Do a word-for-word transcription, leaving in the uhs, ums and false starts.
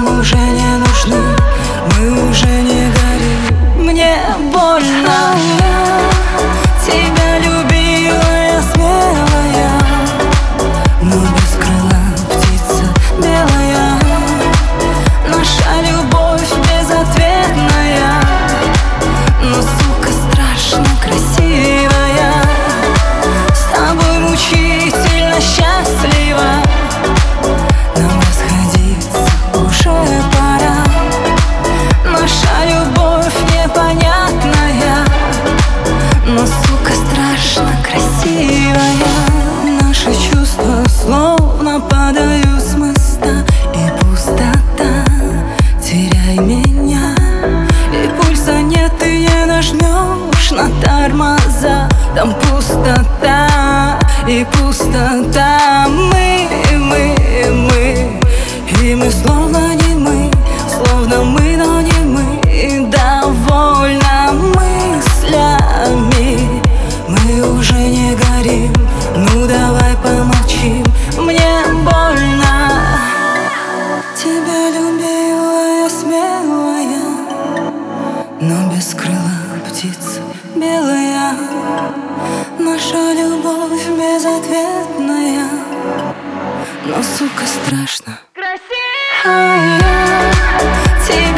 нам уже не нужны, мы уже не горим. Мне больно, тебя любила я смелая, но без крыла птица белая. Наша любовь безответная, но, сука, страшно красивая. С тобой мучительно счастлива, нам расходиться уже пора. Наша любовь непонятная, но, сука, страшно красивая. Наши чувства словно падают с моста, и пустота, теряй меня. И пульса нет, ты не нажмешь на тормоза. Там пустота и пустота. Мы, мы, мы, и мы словно не мы, словно мы, но не мы. И довольно мыслями, мы уже не горим. Ну давай помолчим, мне больно. Тебя любила я смелая, но без крыла птица белая. Наша любовь безответная, но, сука, страшно красиво. Тебя